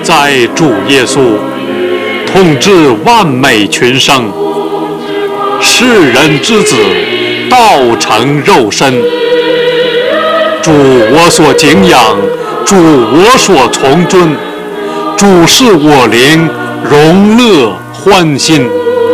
在主耶稣，统治万美群生，世人之子，道成肉身。主我所敬仰，主我所从尊，主是我灵荣乐欢心。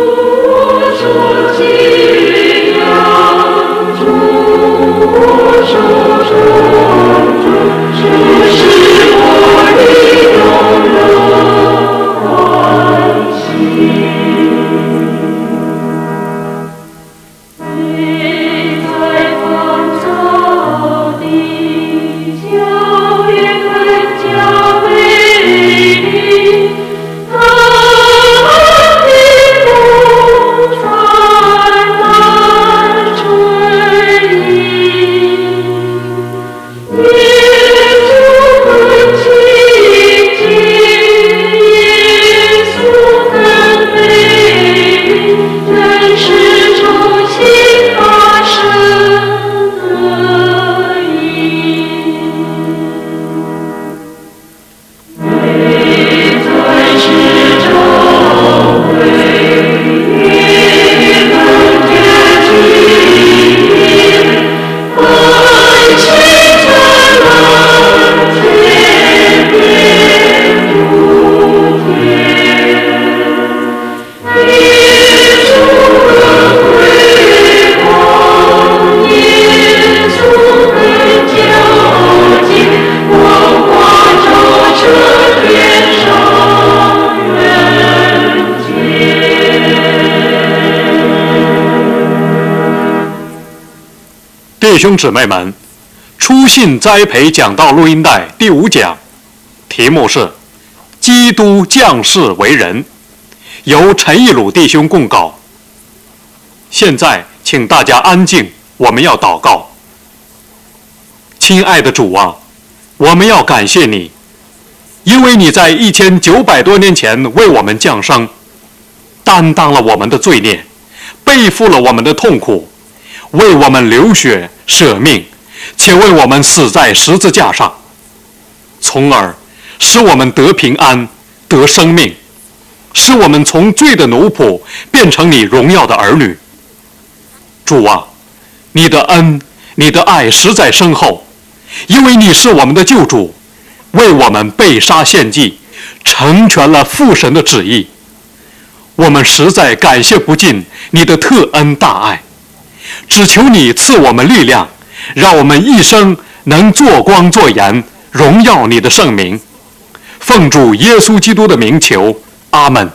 弟兄姊妹们，初信栽培讲道录音带第5讲，题目是基督降世为人，由陈义鲁弟兄供稿。现在请大家安静，我们要祷告。亲爱的主啊，我们要感谢你，因为你在1900多年前为我们降生，担当了我们的罪孽，背负了我们的痛苦，为我们流血舍命，且为我们死在十字架上，从而使我们得平安，得生命，使我们从罪的奴仆变成你荣耀的儿女。主啊，你的恩，你的爱实在深厚，因为你是我们的救主，为我们被杀献祭，成全了父神的旨意。我们实在感谢不尽你的特恩大爱，只求你赐我们力量，让我们一生能做光做盐，荣耀你的圣名。奉主耶稣基督的名求，阿们。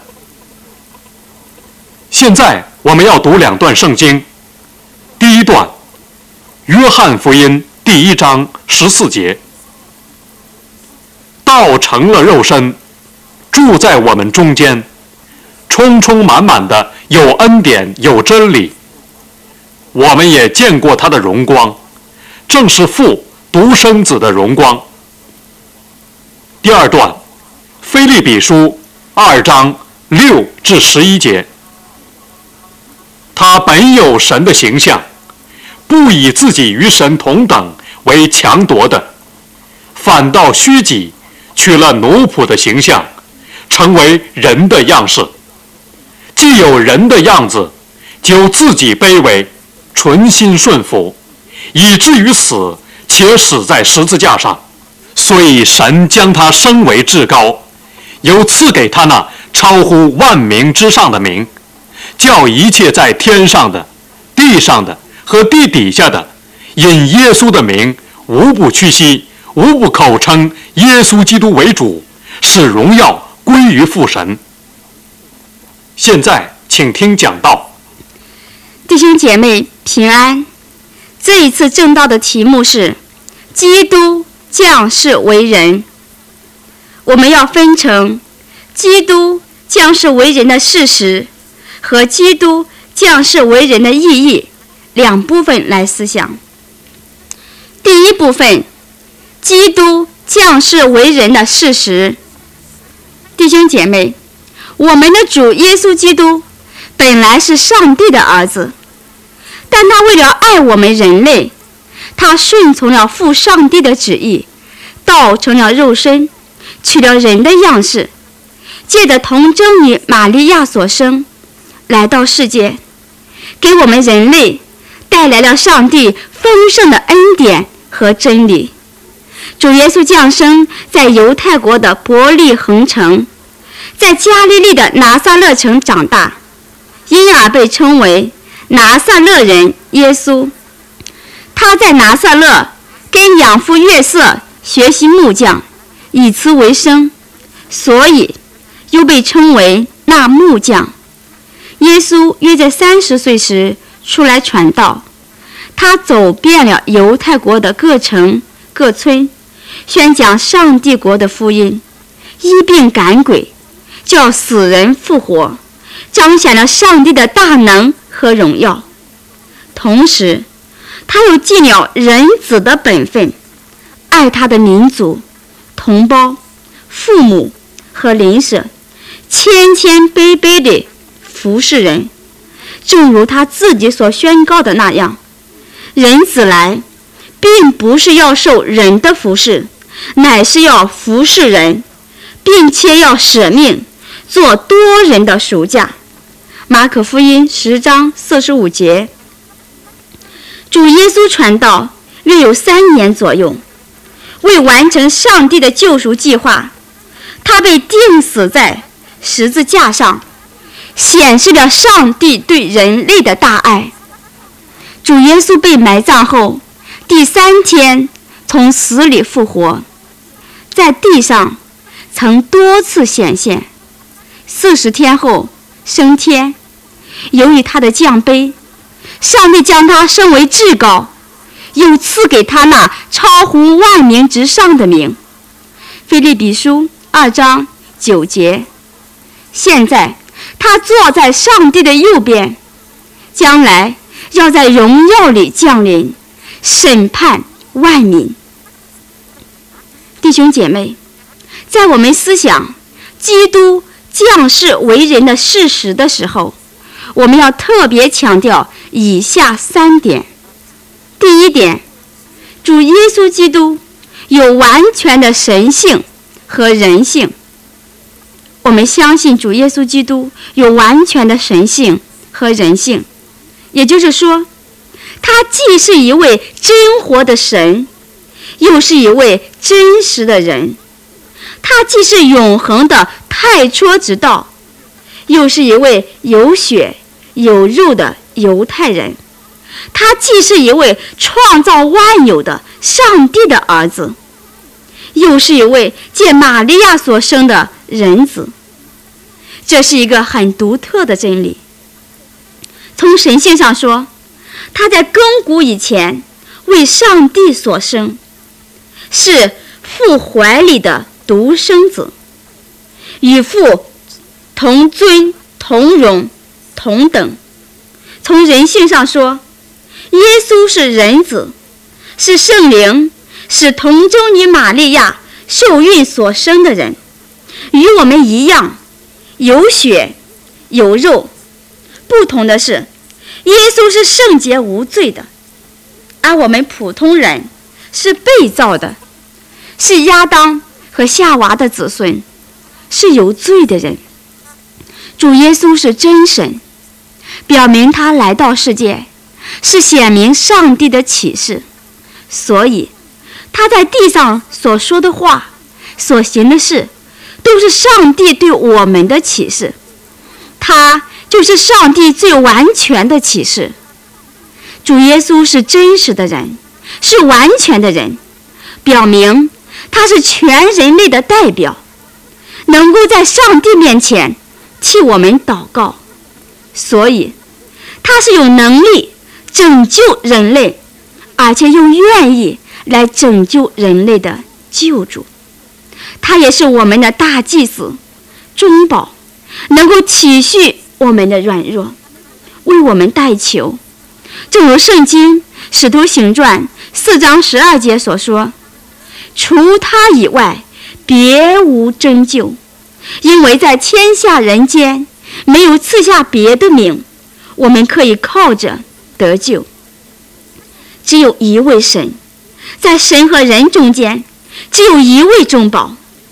现在我们要读2段圣经。第一段，约翰福音第1章14节，道成了肉身，住在我们中间，充充满满的有恩典有真理。我们也见过他的荣光，正是父独生子的荣光。第2段，腓立比书2章6至11节，他本有神的形象，不以自己与神同等为强夺的，反倒虚己，取了奴仆的形象，成为人的样式。既有人的样子，就自己卑微，存心顺服，以至于死，且死在十字架上。所以神将他升为至高，又赐给他那超乎万名之上的名，叫一切在天上的、地上的和地底下的，因耶稣的名，无不屈膝，无不口称耶稣基督为主，使荣耀归于父神。现在请听讲道。 弟兄姐妹平安。这一次正道的题目是基督降世为人。我们要分成基督降世为人的事实和基督降世为人的意义2部分来思想。第一部分，基督降世为人的事实。弟兄姐妹，我们的主耶稣基督本来是上帝的儿子，但他为了爱我们人类，他顺从了父上帝的旨意，道成了肉身， 取了人的样式，借着童贞女玛利亚所生，来到世界，给我们人类带来了上帝丰盛的恩典和真理。主耶稣降生在犹太国的伯利恒城，在加利利的拿撒勒城长大，因而被称为拿撒勒人耶稣。他在拿撒勒跟养父约瑟学习木匠，以此为生，所以又被称为那木匠。耶稣约在30岁时出来传道，他走遍了犹太国的各城各村，宣讲上帝国的福音，医病赶鬼，叫死人复活，彰显了上帝的大能和荣耀。同时他又尽了人子的本分，爱他的民族、同胞、父母和邻舍，谦卑卑地服侍人，正如他自己所宣告的那样，人子来并不是要受人的服侍，乃是要服侍人，并且要舍命做多人的赎价。马可福音10章45节。主耶稣传道约有3年左右，为完成上帝的救赎计划，他被钉死在十字架上，显示了上帝对人类的大爱。主耶稣被埋葬后，第3天从死里复活，在地上曾多次显现，40天后升天。由于他的降卑，上帝将他升为至高，又赐给他那超乎万名之上的名。腓立比书2章9节。现在他坐在上帝的右边，将来要在荣耀里降临，审判万民。弟兄姐妹，在我们思想基督降世为人的事实的时候，我们要特别强调以下3点。第一点，主耶稣基督有完全的神性和人性。我们相信主耶稣基督有完全的神性和人性，也就是说，他既是一位真活的神，又是一位真实的人。他既是永恒的太初之道，又是一位有血有肉的犹太人。他既是一位创造万有的上帝的儿子，又是一位借玛利亚所生的人子。这是一个很独特的真理。从神性上说，他在亘古以前为上帝所生，是父怀里的独生子，与父同尊同荣同等。从人性上说，耶稣是人子，是圣灵，是童贞女玛利亚受孕所生的人，与我们一样有血有肉。不同的是，耶稣是圣洁无罪的，而我们普通人是被造的，是亚当和夏娃的子孙，是有罪的人。主耶稣是真神，表明他来到世界是显明上帝的启示，所以他在地上所说的话、所行的事，都是上帝对我们的启示。他就是上帝最完全的启示。主耶稣是真实的人，是完全的人，表明他是全人类的代表，能够在上帝面前替我们祷告，所以他是有能力拯救人类，而且又愿意来拯救人类的救主。他也是我们的大祭司、中保，能够体恤我们的软弱，为我们代求。正如圣经使徒行传4章12节所说，除他以外别无拯救，因为在天下人间没有赐下别的名，我们可以靠着得救。只有一位神，在神和人中间只有一位中保，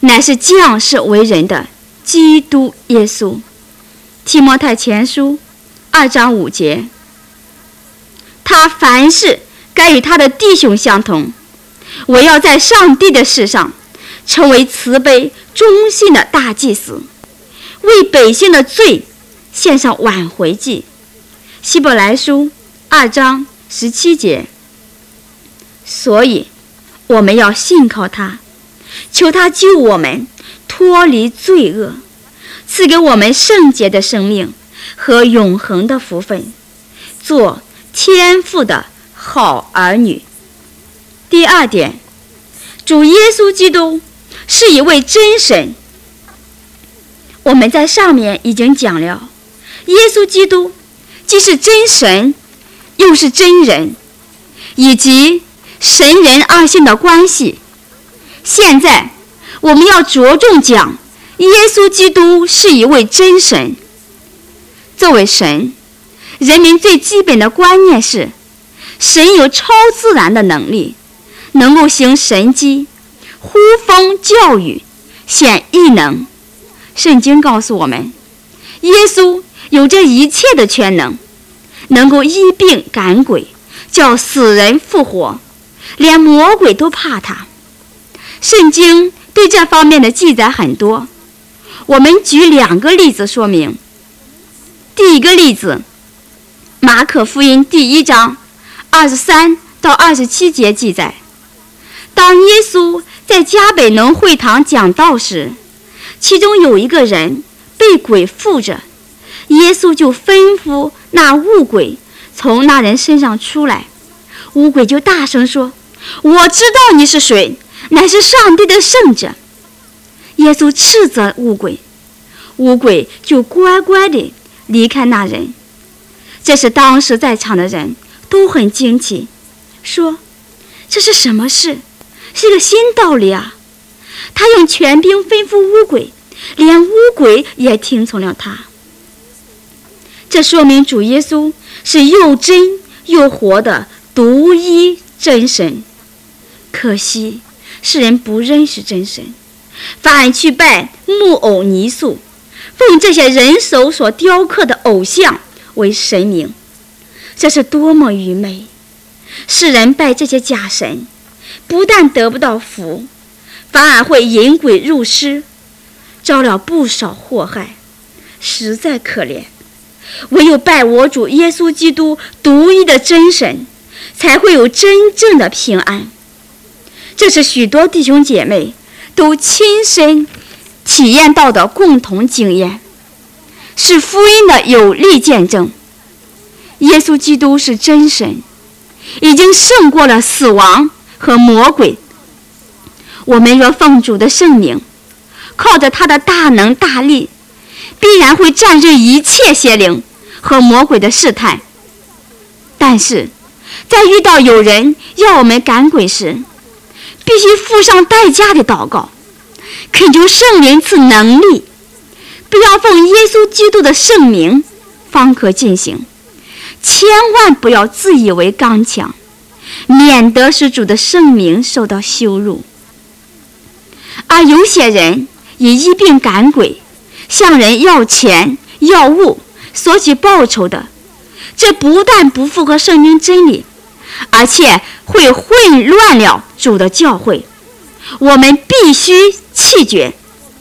乃是降世为人的基督耶稣。提摩太前书2章5节，他凡事该与他的弟兄相同，唯要在上帝的事上成为慈悲忠信的大祭司，为百姓的罪献上挽回祭。希伯来书2章17节。所以我们要信靠他，求他救我们脱离罪恶，赐给我们圣洁的生命和永恒的福分，做天父的好儿女。第二点，主耶稣基督是一位真神。我们在上面已经讲了，耶稣基督既是真神，又是真人，以及神人二性的关系。现在我们要着重讲耶稣基督是一位真神。作为神，人民最基本的观念是神有超自然的能力，能够行神迹，呼风叫雨，显异能。圣经告诉我们，耶稣有着一切的全能，能够医病赶鬼，叫死人复活，连魔鬼都怕他。圣经对这方面的记载很多，我们举2个例子说明。第一个例子，马可福音第1章23到27节记载，当耶稣在迦百农会堂讲道时，其中有一个人被鬼附着，耶稣就吩咐那污鬼从那人身上出来，污鬼就大声说：我知道你是谁，乃是上帝的圣者。耶稣斥责污鬼，污鬼就乖乖地离开那人。这是当时在场的人都很惊奇，说这是什么事，是个新道理啊。他用权柄吩咐污鬼，连污鬼也听从了他。这说明主耶稣是又真又活的独一真神。可惜世人不认识真神，反而去拜木偶泥塑，奉这些人手所雕刻的偶像为神明。这是多么愚昧！世人拜这些假神，不但得不到福，反而会引鬼入室，招了不少祸害，实在可怜。唯有拜我主耶稣基督独一的真神，才会有真正的平安。这是许多弟兄姐妹都亲身体验到的共同经验，是福音的有力见证。耶稣基督是真神，已经胜过了死亡和魔鬼。我们若奉主的圣名，靠着他的大能大力，必然会战胜一切邪灵和魔鬼的试探。但是在遇到有人要我们赶鬼时，必须付上代价的祷告，恳求圣灵赐能力，不要奉耶稣基督的圣名方可进行。千万不要自以为刚强，免得使主的圣名受到羞辱。而有些人以医病赶鬼，向人要钱要物，索取报酬的，这不但不符合圣经真理，而且会混乱了主的教会，我们必须弃绝。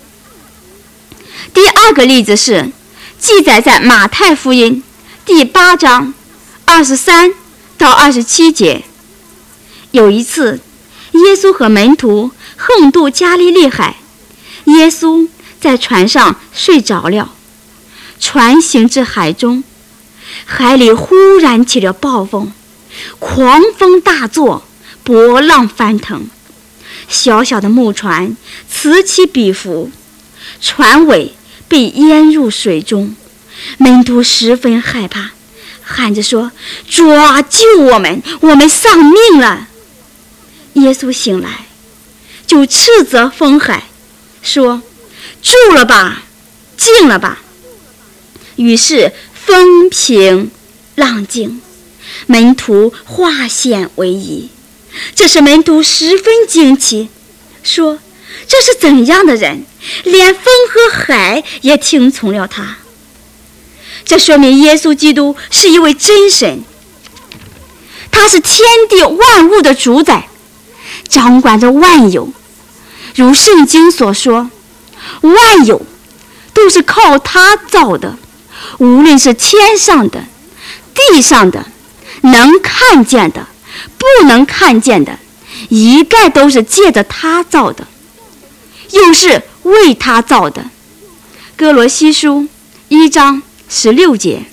第二个例子是记载在马太福音第8章23到27节。有一次，耶稣和门徒横渡加利利海，耶稣在船上睡着了，船行至海中，海里忽然起了暴风，狂风大作，波浪翻腾，小小的木船此起彼伏，船尾被淹入水中。门徒十分害怕，喊着说：主啊，救我们，我们丧命了。耶稣醒来，就斥责风海，说：住了吧，静了吧。于是风平浪静，门徒化险为夷。这使门徒十分惊奇，说： 这是怎样的人，连风和海也听从了他。这说明耶稣基督是一位真神，他是天地万物的主宰，掌管着万有。如圣经所说，万有都是靠他造的，无论是天上的、地上的，能看见的、不能看见的，一概都是借着他造的，又是为他造的。哥罗西书1章16节。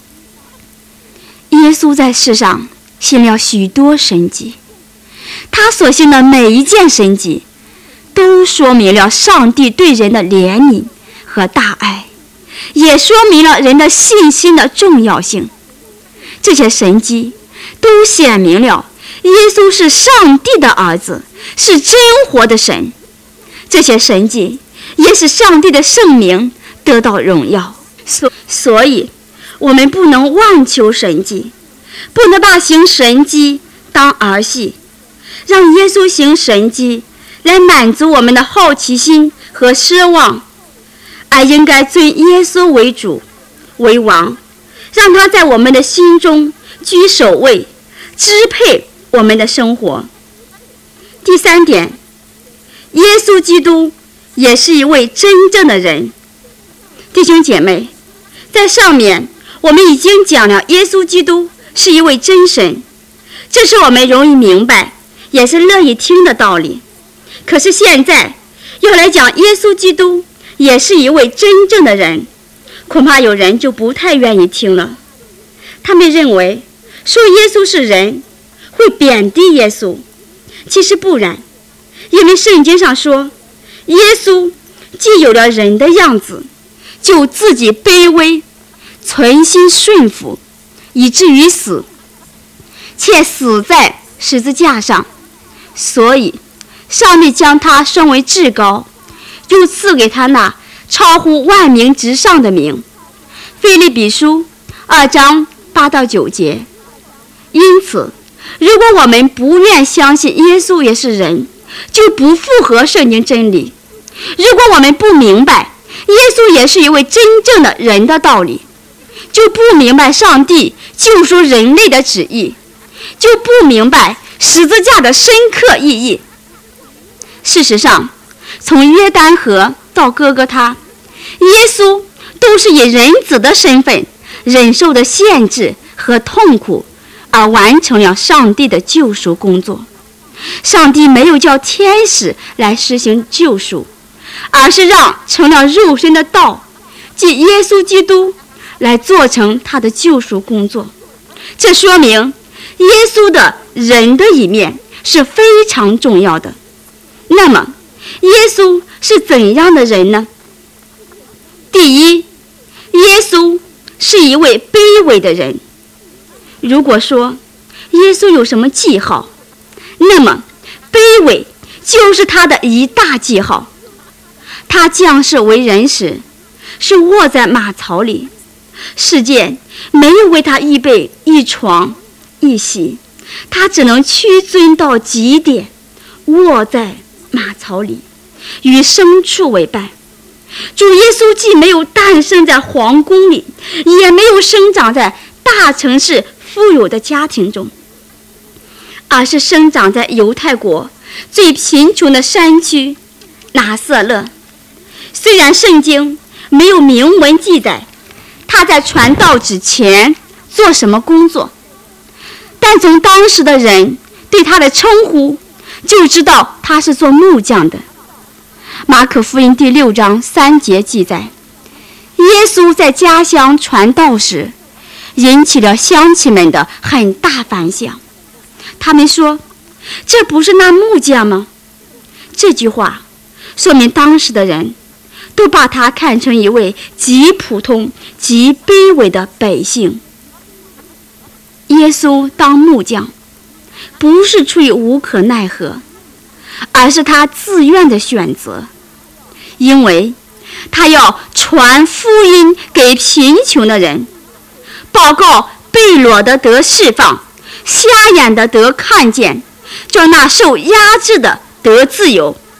耶稣在世上行了许多神迹，他所行的每一件神迹都说明了上帝对人的怜悯和大爱，也说明了人的信心的重要性。这些神迹都显明了耶稣是上帝的儿子，是真活的神。这些神迹也使上帝的圣名得到荣耀。所以我们不能妄求神迹，不能把行神迹当儿戏，让耶稣行神迹来满足我们的好奇心和奢望，而应该尊耶稣为主为王，让他在我们的心中居首位，支配我们的生活。第三点，耶稣基督也是一位真正的人。弟兄姐妹，在上面我们已经讲了耶稣基督是一位真神，这是我们容易明白也是乐意听的道理。可是现在要来讲耶稣基督也是一位真正的人，恐怕有人就不太愿意听了。他们认为说耶稣是人会贬低耶稣，其实不然，因为圣经上说耶稣既有了人的样子，就自己卑微，存心顺服，以至于死，且死在十字架上。所以上帝将他升为至高，又赐给他那超乎万名之上的名。腓立比书2章8到9节。因此如果我们不愿相信耶稣也是人，就不符合圣经真理。如果我们不明白耶稣也是一位真正的人的道理，就不明白上帝救赎人类的旨意，就不明白十字架的深刻意义。事实上，从约旦河到哥哥他，耶稣都是以人子的身份忍受的限制和痛苦，而完成了上帝的救赎工作。上帝没有叫天使来实行救赎，而是让成了肉身的道，即耶稣基督来做成他的救赎工作。这说明耶稣的人的一面是非常重要的。那么耶稣是怎样的人呢？第一，耶稣是一位卑微的人。如果说耶稣有什么记号，那么卑微就是他的一大记号。他降世为人时是卧在马槽里，世界没有为他预备一床一席，他只能屈尊到极点，卧在马槽里，与牲畜为伴。主耶稣既没有诞生在皇宫里，也没有生长在大城市富有的家庭中，而是生长在犹太国最贫穷的山区拿撒勒。虽然圣经没有明文记载他在传道之前做什么工作，但从当时的人对他的称呼就知道他是做木匠的。马可福音第6章3节记载，耶稣在家乡传道时引起了乡亲们的很大反响。他们说，这不是那木匠吗？这句话说明当时的人都把他看成一位极普通极卑微的百姓。耶稣当木匠不是出于无可奈何，而是他自愿的选择，因为他要传福音给贫穷的人，报告被掳的得释放，瞎眼的得看见，叫那受压制的得自由，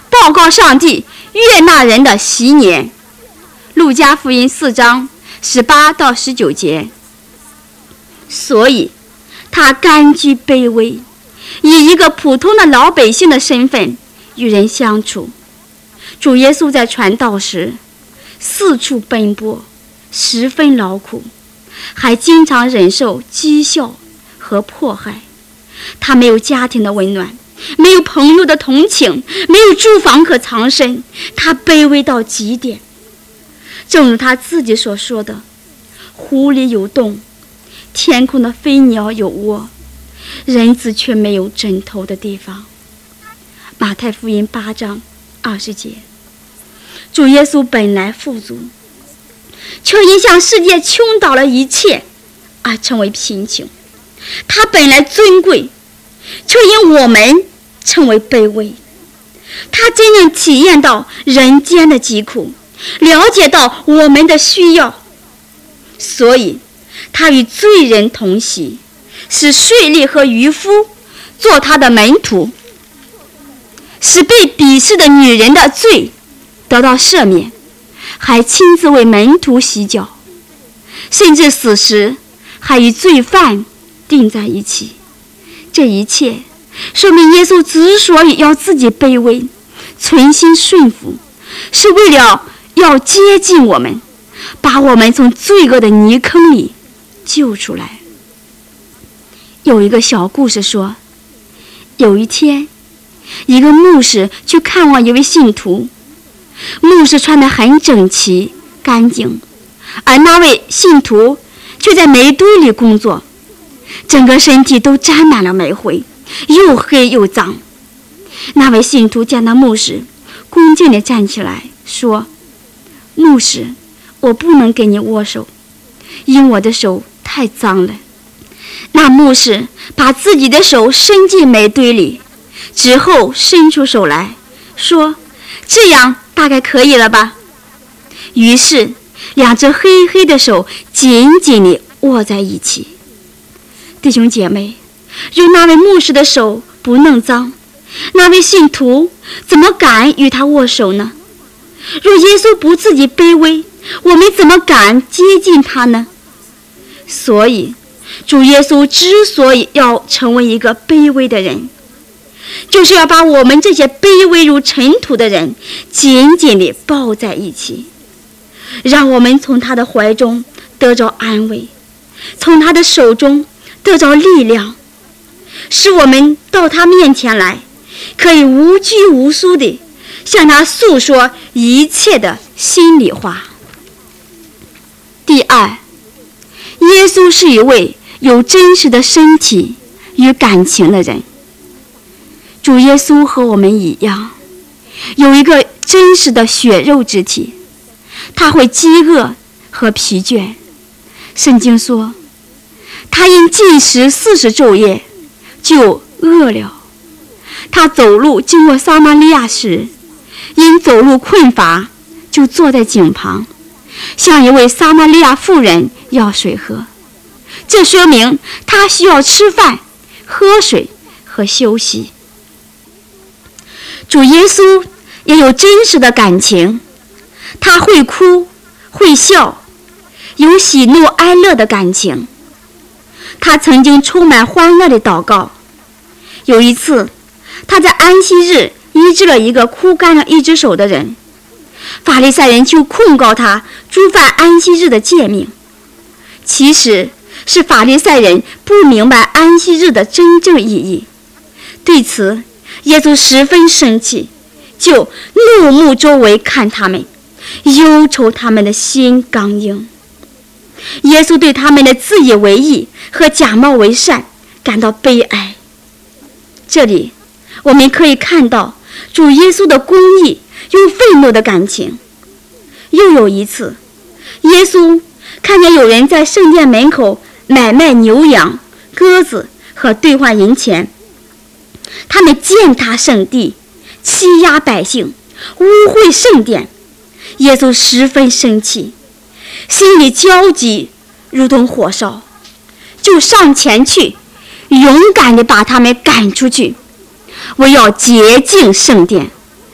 报告上帝悦纳人的禧年。路加福音4章18到19节。所以他甘居卑微，以一个普通的老百姓的身份与人相处。主耶稣在传道时四处奔波，十分劳苦，还经常忍受讥笑和迫害。他没有家庭的温暖，没有朋友的同情，没有住房可藏身，他卑微到极点。正如他自己所说的，湖里有洞，天空的飞鸟有窝，人子却没有枕头的地方。马太福音8章20节。主耶稣本来富足，却因向世界倾倒了一切而成为贫穷。他本来尊贵，却因我们成为卑微。他真正体验到人间的疾苦，了解到我们的需要，所以他与罪人同席，使税吏和渔夫做他的门徒，使被鄙视的女人的罪得到赦免，还亲自为门徒洗脚，甚至死时还与罪犯钉在一起。这一切说明耶稣之所以要自己卑微，存心顺服，是为了要接近我们，把我们从罪恶的泥坑里救出来。有一个小故事说，有一天，一个牧师去看望一位信徒。牧师穿得很整齐干净，而那位信徒却在煤堆里工作，整个身体都沾满了煤灰，又黑又脏。那位信徒见到牧师，恭敬地站起来说：“牧师，我不能给你握手，因我的手太脏了。”那牧师把自己的手伸进煤堆里，之后伸出手来说：“这样大概可以了吧？”于是两只黑黑的手紧紧地握在一起。弟兄姐妹，若那位牧师的手不弄脏，那位信徒怎么敢与他握手呢？若耶稣不自己卑微，我们怎么敢接近他呢？所以主耶稣之所以要成为一个卑微的人，就是要把我们这些卑微如尘土的人紧紧地抱在一起，让我们从他的怀中得着安慰，从他的手中得着力量，使我们到他面前来，可以无拘无束地向他诉说一切的心里话。第二，耶稣是一位有真实的身体与感情的人。主耶稣和我们一样，有一个真实的血肉之体，他会饥饿和疲倦。圣经说，他因禁食40昼夜就饿了。他走路经过撒玛利亚时，因走路困乏，就坐在井旁，向一位撒玛利亚妇人要水喝。这说明他需要吃饭、喝水和休息。主耶稣也有真实的感情，他会哭会笑，有喜怒哀乐的感情。他曾经充满欢乐的祷告。有一次，他在安息日医治了一个枯干了一只手的人，法利赛人就控告他触犯安息日的诫命。其实是法利赛人不明白安息日的真正意义。对此，耶稣十分生气，就怒目周围看他们，忧愁他们的心刚硬。耶稣对他们的自以为意和假冒为善感到悲哀。这里我们可以看到主耶稣的公义又愤怒的感情。又有一次，耶稣看见有人在圣殿门口买卖牛羊、鸽子和兑换银钱，他们践踏圣地，欺压百姓，污秽圣殿。耶稣十分生气，心里焦急如同火烧，就上前去，勇敢地把他们赶出去，我要洁净圣殿，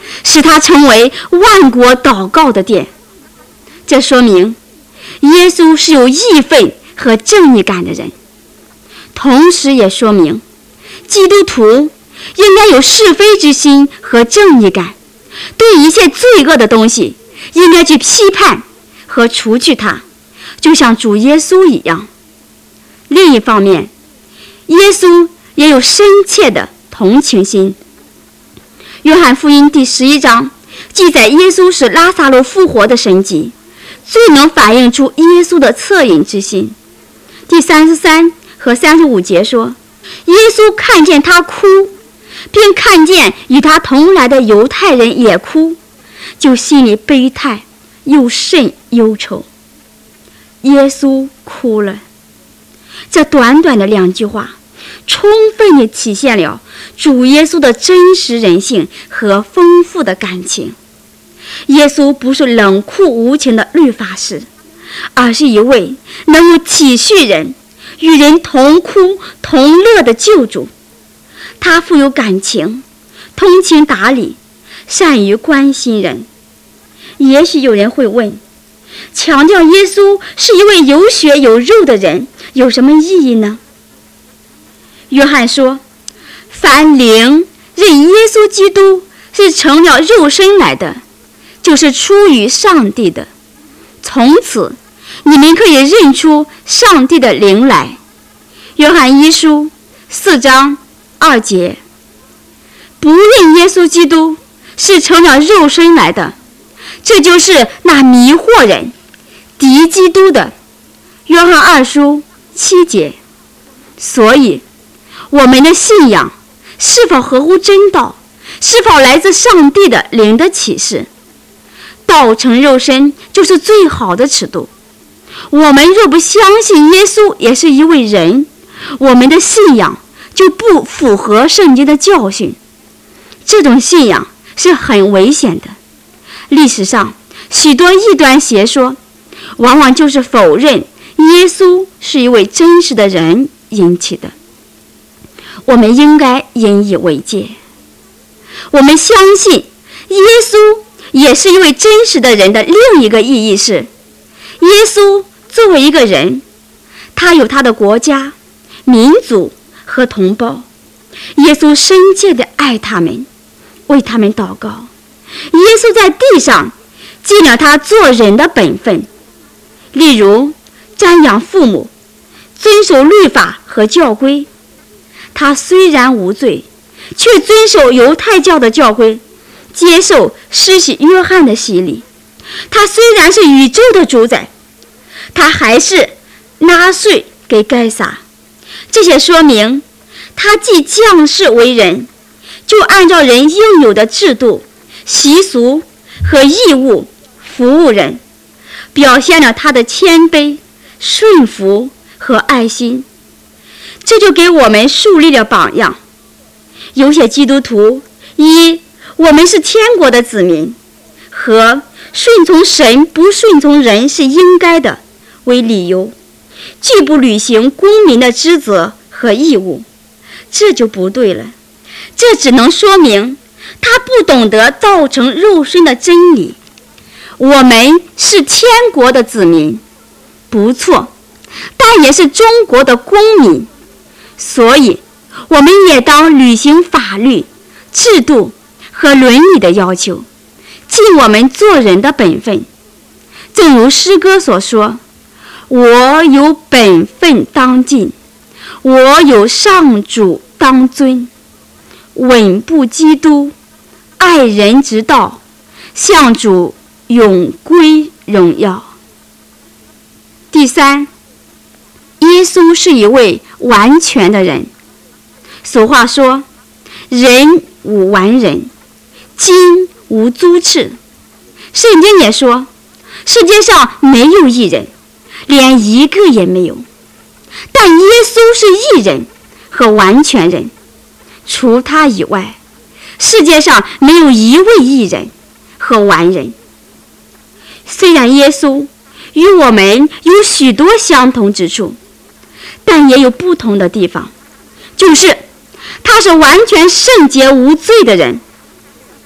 使它成为万国祷告的殿。这说明耶稣是有义愤和正义感的人，同时也说明基督徒应该有是非之心和正义感，对一切罪恶的东西应该去批判和除去它，就像主耶稣一样。另一方面，耶稣也有深切的同情心。约翰福音第11章记载耶稣使拉撒路复活的神迹，最能反映出耶稣的恻隐之心。第33和35节说，耶稣看见他哭，并看见与他同来的犹太人也哭，就心里悲叹，又甚忧愁。耶稣哭了。这短短的2句话，充分地体现了主耶稣的真实人性和丰富的感情。耶稣不是冷酷无情的律法师，而是一位能够体恤人、与人同哭同乐的救主。他富有感情，通情达理，善于关心人。也许有人会问，强调耶稣是一位有血有肉的人有什么意义呢？约翰说，凡灵认耶稣基督是成了肉身来的，就是出于上帝的。从此你们可以认出上帝的灵来。约翰1书4章2节。不认耶稣基督是成了肉身来的，这就是那迷惑人、敌基督的。约翰2书7节。所以我们的信仰是否合乎真道，是否来自上帝的灵的启示，道成肉身就是最好的尺度。我们若不相信耶稣也是一位人，我们的信仰就不符合圣经的教训。这种信仰是很危险的。历史上许多异端邪说往往就是否认耶稣是一位真实的人引起的。我们应该引以为戒。我们相信耶稣也是一位真实的人的另一个意义是，耶稣作为一个人，他有他的国家、民族和同胞。耶稣深切地爱他们，为他们祷告。耶稣在地上尽了他做人的本分，例如瞻仰父母，遵守律法和教规。他虽然无罪，却遵守犹太教的教规，接受施洗约翰的洗礼。他虽然是宇宙的主宰，他还是纳税给该撒。这些说明他既降世为人，就按照人应有的制度、习俗和义务服务人，表现了他的谦卑、顺服和爱心。这就给我们树立了榜样。有些基督徒以我们是天国的子民和顺从神不顺从人是应该的为理由，拒不履行公民的职责和义务。这就不对了。这只能说明他不懂得道成肉身的真理。我们是天国的子民，不错，但也是中国的公民，所以我们也当履行法律、制度和伦理的要求，尽我们做人的本分。正如诗歌所说，我有本分当尽，我有上主当尊，稳步基督，爱人之道，向主永归荣耀。第三，耶稣是一位完全的人。俗话说，人无完人，金无足赤。圣经也说，世界上没有义人，连一个也没有。但耶稣是义人和完全人，除他以外，世界上没有一位义人和完人。虽然耶稣与我们有许多相同之处，但也有不同的地方，就是他是完全圣洁无罪的人。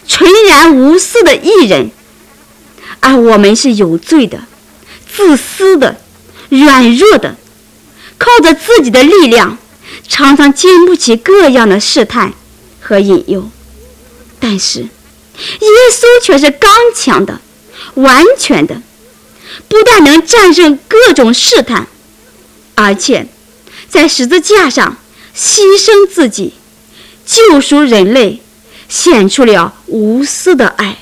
纯然无私的义人，而我们是有罪的、自私的、软弱的，靠着自己的力量，常常经不起各样的试探和引诱。但是耶稣却是刚强的、完全的，不但能战胜各种试探，而且在十字架上牺牲自己，救赎人类，显出了无私的爱。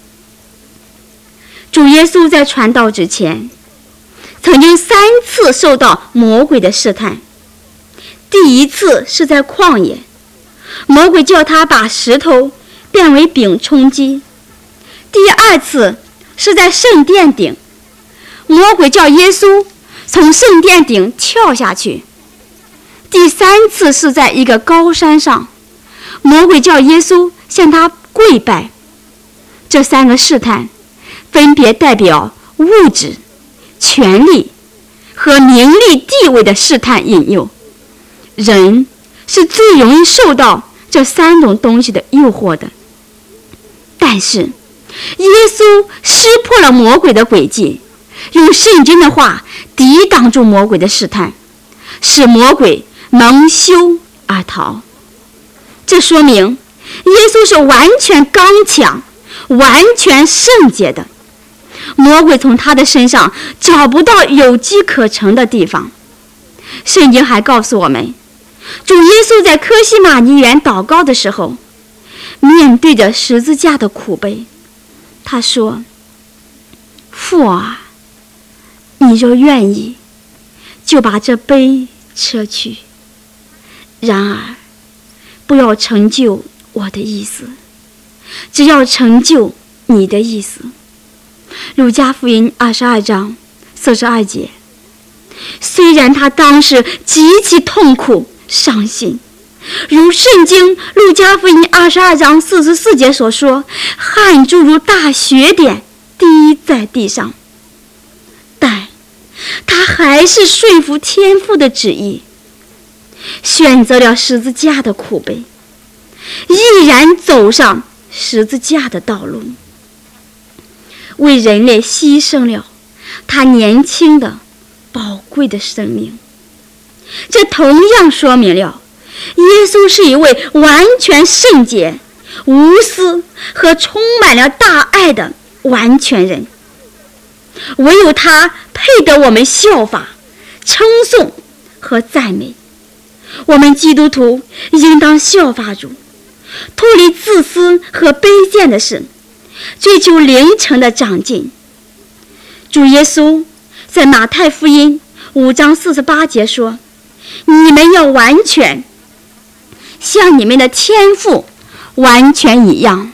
主耶稣在传道之前，曾经3次受到魔鬼的试探。第一次是在旷野，魔鬼叫他把石头变为饼充饥；第二次是在圣殿顶，魔鬼叫耶稣从圣殿顶跳下去；第3次是在一个高山上，魔鬼叫耶稣向他跪拜。这3个试探分别代表物质、权力和名利地位的试探引诱。人是最容易受到这3种东西的诱惑的。但是耶稣识破了魔鬼的诡计，用圣经的话抵挡住魔鬼的试探，使魔鬼蒙羞而逃。这说明耶稣是完全刚强、完全圣洁的，魔鬼从他的身上找不到有机可乘的地方。圣经还告诉我们，主耶稣在客西马尼园祷告的时候，面对着十字架的苦悲，他说：父啊，你若愿意，就把这杯撤去，然而不要成就我的意思，只要成就你的意思。路加福音22章42节。虽然他当时极其痛苦伤心，如圣经路加福音22章44节所说，汗珠如大雪点滴在地上，但他还是说服天父的旨意，选择了十字架的苦悲，毅然走上十字架的道路，为人类牺牲了他年轻的宝贵的生命。这同样说明了耶稣是一位完全圣洁、无私和充满了大爱的完全人，唯有他配得我们效法、称颂和赞美。我们基督徒应当效法主，脱离自私和卑贱的事，追求灵城的长进。主耶稣在马太福音5章48节说：你们要完全，像你们的天父完全一样。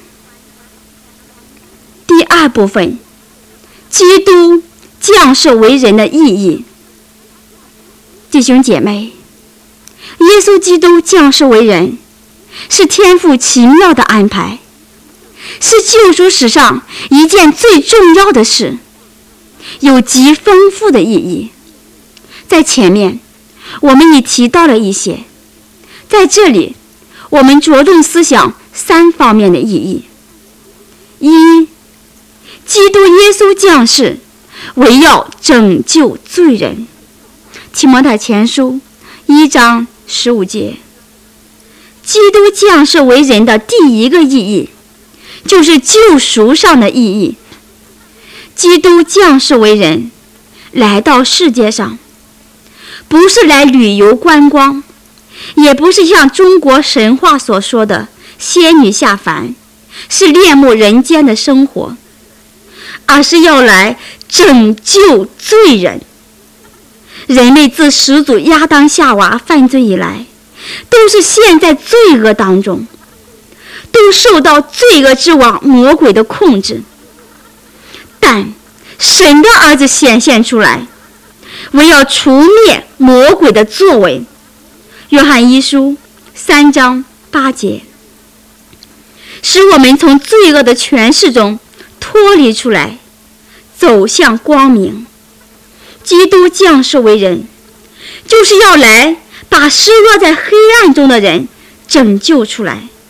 第二部分，基督降世为人的意义。弟兄姐妹，耶稣基督降世为人，是天父奇妙的安排，是救赎史上一件最重要的事，有极丰富的意义。在前面我们已提到了一些，在这里我们着重思想3方面的意义。一，基督耶稣降世为要拯救罪人。提摩太前书1章15节。基督降世为人的第一个意义，就是救赎上的意义。基督降世为人，来到世界上，不是来旅游观光，也不是像中国神话所说的仙女下凡，是恋慕人间的生活，而是要来拯救罪人。人类自始祖亚当夏娃犯罪以来，都是陷在罪恶当中，都受到罪恶之王魔鬼的控制。但神的儿子显现出来，为要除灭魔鬼的作为。约翰一书3章8节，使我们从罪恶的权势中脱离出来，走向光明。基督降世为人，就是要来把失落在黑暗中的人拯救出来，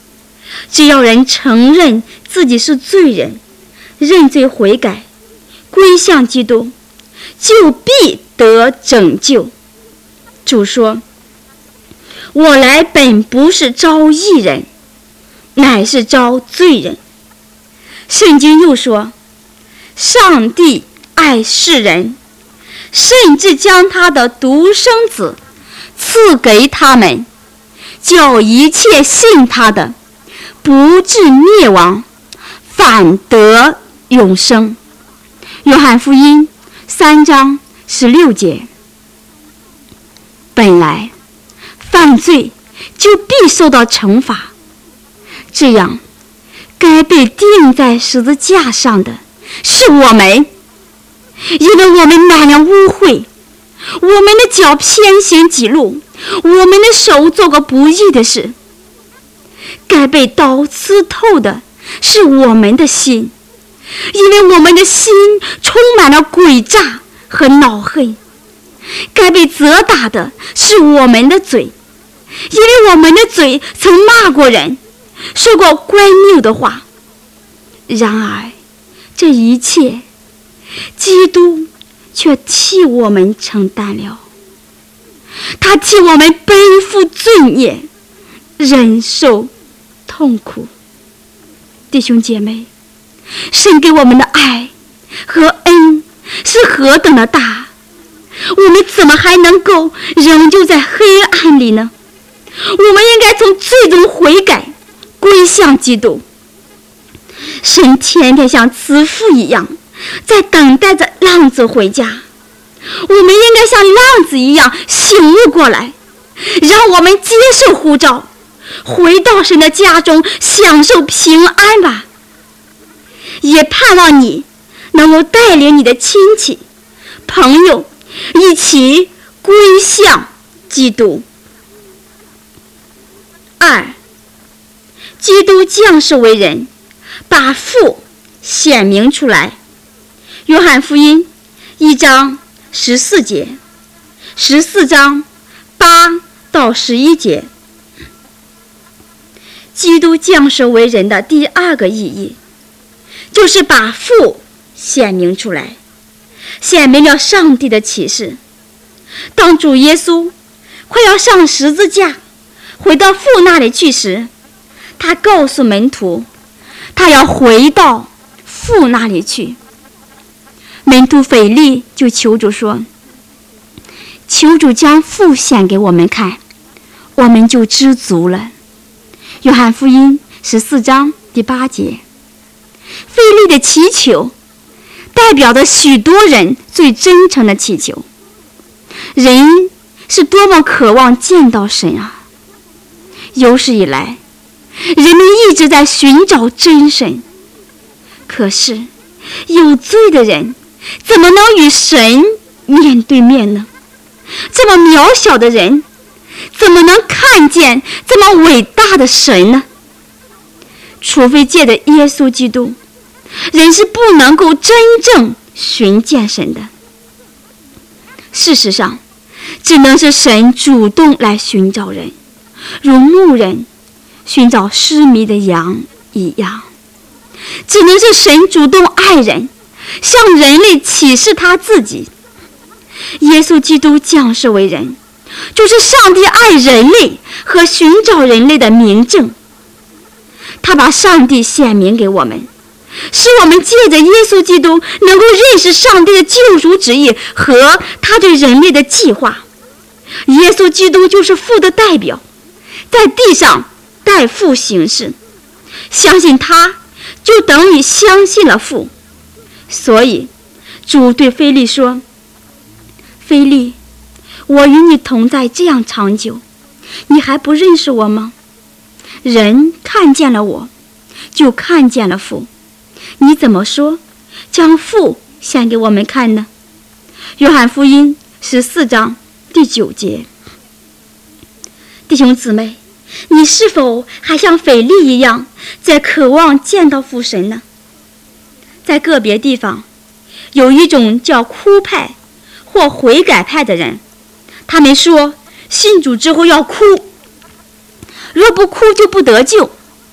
只要人承认自己是罪人，认罪悔改，归向基督，就必得拯救。主说，我来本不是招义人，乃是招罪人。圣经又说，上帝爱世人，甚至将他的独生子赐给他们，叫一切信他的不至灭亡，反得永生。约翰福音3章16节。本来犯罪就必受到惩罚，这样该被钉在十字架上的是我们，因为我们满了污秽，我们的脚偏行己路，我们的手做过不义的事。该被刀刺透的是我们的心，因为我们的心充满了诡诈和恼恨。该被责打的是我们的嘴，因为我们的嘴曾骂过人，说过乖谬的话。然而这一切基督却替我们承担了，他替我们背负罪孽，忍受痛苦。弟兄姐妹，神给我们的爱和恩是何等的大，我们怎么还能够仍旧在黑暗里呢？我们应该从罪中悔改，归向基督。神天天像慈父一样在等待着浪子回家，我们应该像浪子一样醒悟过来，让我们接受呼召，回到神的家中，享受平安吧。也盼望你能够带领你的亲戚朋友一起归向基督。2. 基督降世为人，把父显明出来。约翰福音1章14节，14章8到11节。基督降世为人的第2个意义，就是把父显明出来，显明了上帝的启示。当主耶稣快要上十字架回到父那里去时，他告诉门徒，他要回到父那里去。门徒腓力就求主说，求主将父显给我们看，我们就知足了。约翰福音14章第8节。腓力的祈求代表着许多人最真诚的祈求。人是多么渴望见到神啊！有史以来，人们一直在寻找真神，可是有罪的人怎么能与神面对面呢？这么渺小的人怎么能看见这么伟大的神呢？除非借着耶稣基督，人是不能够真正寻见神的。事实上，只能是神主动来寻找人，如牧人寻找失迷的羊一样。只能是神主动爱人，向人类启示他自己。耶稣基督降世为人，就是上帝爱人类和寻找人类的明证。他把上帝显明给我们，使我们借着耶稣基督能够认识上帝的救赎旨意和他对人类的计划。耶稣基督就是父的代表，在地上代父行事，相信他就等于相信了父。所以主对腓力说，腓力，我与你同在这样长久，你还不认识我吗？人看见了我，就看见了父。你怎么说将父显给我们看呢？约翰福音14章第9节。弟兄姊妹，你是否还像腓力一样在渴望见到父神呢？在个别地方，有一种叫哭派或悔改派的人，他们说信主之后要哭，若不哭就不得救。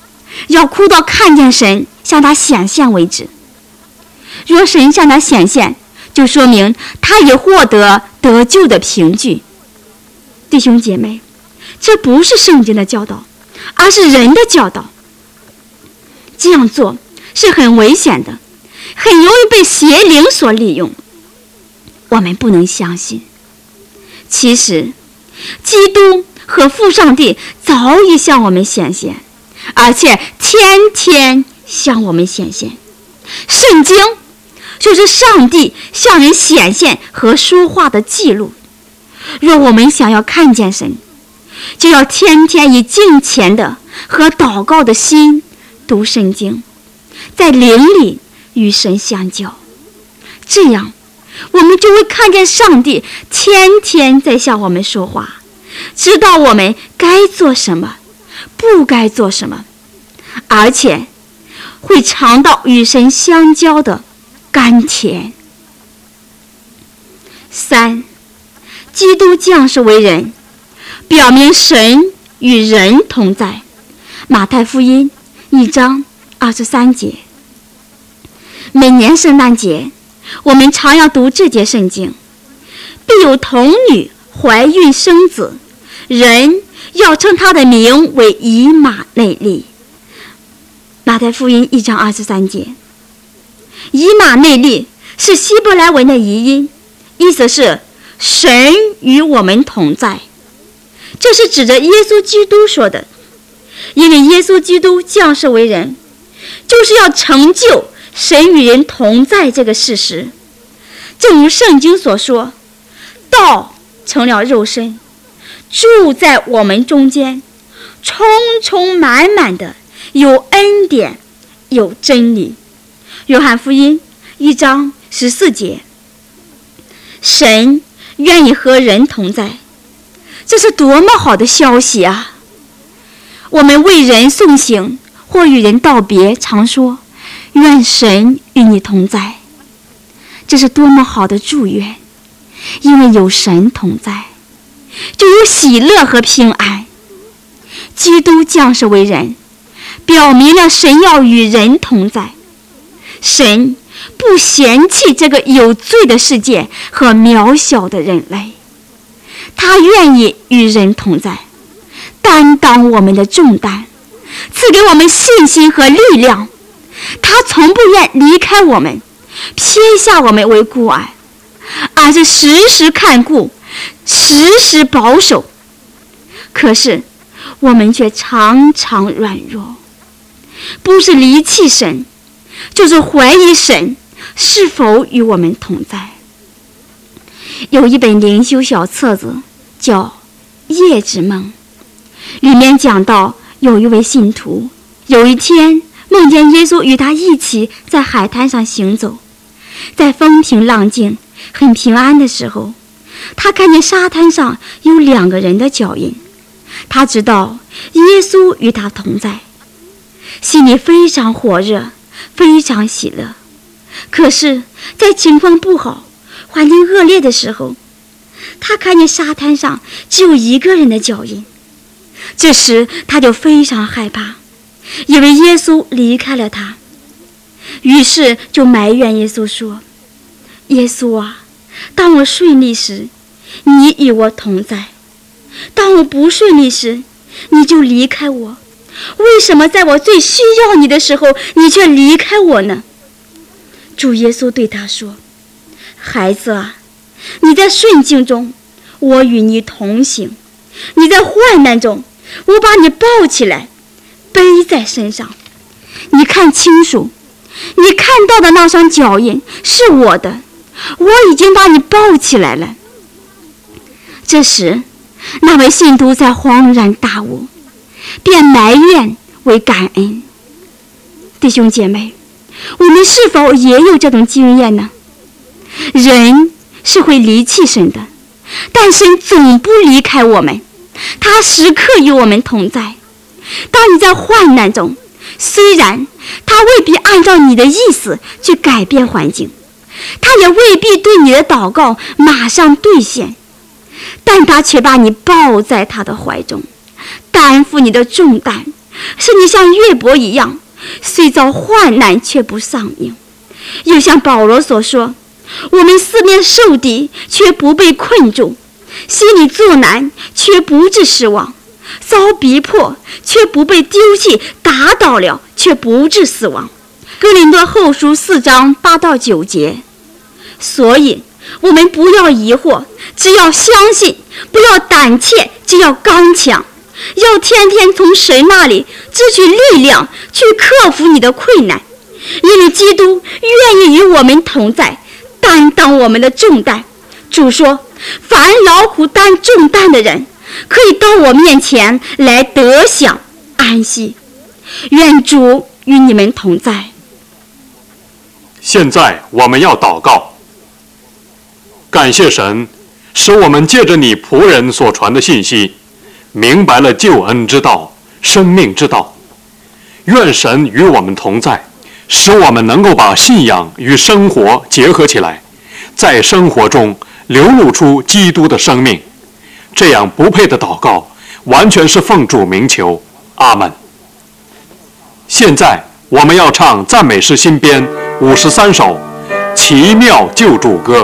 要哭到看见神向他显现为止。若神向他显现，就说明他已获得得救的凭据。弟兄姐妹，这不是圣经的教导，而是人的教导。这样做是很危险的，很容易被邪灵所利用。我们不能相信。其实，基督和父上帝早已向我们显现，而且天天向我们显现。圣经就是上帝向人显现和说话的记录。若我们想要看见神，就要天天以敬虔的和祷告的心读圣经，在灵里与神相交。这样，我们就会看见上帝天天在向我们说话，知道我们该做什么，不该做什么，而且会尝到与神相交的甘甜。3. 基督降世为人，表明神与人同在。马太福音1章23节。每年圣诞节，我们常要读这节圣经：必有童女怀孕生子，人要称他的名为以马内利。马太福音1章23节。以马内利是希伯来文的译音，意思是神与我们同在。这是指着耶稣基督说的，因为耶稣基督降世为人，就是要成就神与人同在这个事实。正如圣经所说，道成了肉身，住在我们中间，充充满满的有恩典，有真理。约翰福音1章14节。神愿意和人同在，这是多么好的消息啊！我们为人送行或与人道别，常说愿神与你同在，这是多么好的祝愿。因为有神同在，就有喜乐和平安。基督降世为人，表明了神要与人同在。神不嫌弃这个有罪的世界和渺小的人类，他愿意与人同在，担当我们的重担，赐给我们信心和力量。他从不愿离开我们，撇下我们为孤儿，而是时时看顾，时时保守。可是我们却常常软弱，不是离弃神，就是怀疑神是否与我们同在。有一本灵修小册子叫《夜之梦》，里面讲到有一位信徒有一天梦见耶稣与他一起在海滩上行走，在风平浪静很平安的时候，他看见沙滩上有2个人的脚印，他知道耶稣与他同在，心里非常火热，非常喜乐。可是在情况不好，环境恶劣的时候，他看见沙滩上只有1个人的脚印，这时他就非常害怕，以为耶稣离开了他，于是就埋怨耶稣说：耶稣啊，当我顺利时，你与我同在；当我不顺利时，你就离开我。为什么在我最需要你的时候，你却离开我呢？主耶稣对他说：孩子啊，你在顺境中，我与你同行；你在患难中，我把你抱起来，背在身上。你看清楚，你看到的那双脚印是我的，我已经把你抱起来了。这时，那位信徒才恍然大悟，便埋怨为感恩。弟兄姐妹，我们是否也有这种经验呢？人是会离弃神的，但神总不离开我们，他时刻与我们同在。当你在患难中，虽然他未必按照你的意思去改变环境，他也未必对你的祷告马上兑现，但他却把你抱在他的怀中，担负你的重担， 使你像约伯一样，虽遭患难却不丧命。又像保罗所说，我们四面受敌却不被困住，心里作难却不致失望，遭逼迫却不被丢弃，打倒了却不致死亡。哥林多后书4章8到9节。所以我们不要疑惑，只要相信；不要胆怯，只要刚强。要天天从神那里支取力量，去克服你的困难，因为基督愿意与我们同在，担当我们的重担。主说，凡劳苦担重担的人，可以到我面前来得享安息。愿主与你们同在。 现在我们要祷告，感谢神，使我们借着你仆人所传的信息，明白了救恩之道、生命之道。愿神与我们同在，使我们能够把信仰与生活结合起来，在生活中流露出基督的生命。这样不配的祷告，完全是奉主名求。阿们。现在我们要唱赞美诗新编53首《奇妙救主歌》。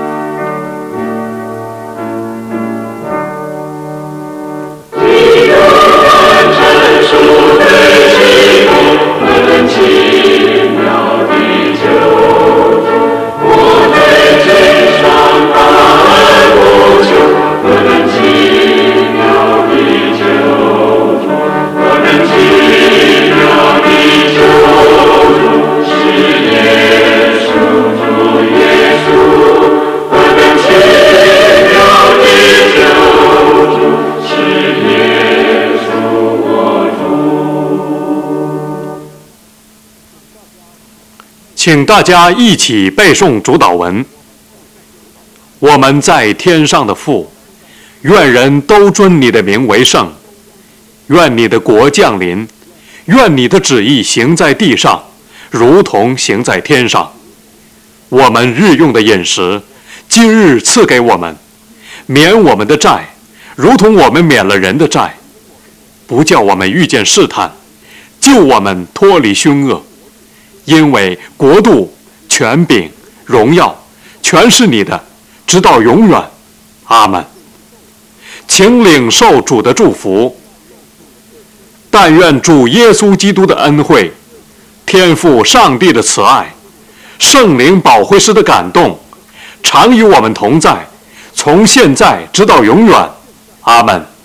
请大家一起背诵主祷文。我们在天上的父，愿人都尊你的名为圣。愿你的国降临，愿你的旨意行在地上，如同行在天上。我们日用的饮食，今日赐给我们，免我们的债，如同我们免了人的债。不叫我们遇见试探，救我们脱离凶恶。因为国度、权柄、荣耀，全是你的，直到永远。阿们。请领受主的祝福。但愿主耶稣基督的恩惠、天父上帝的慈爱、圣灵保惠师的感动，常与我们同在，从现在直到永远。阿们。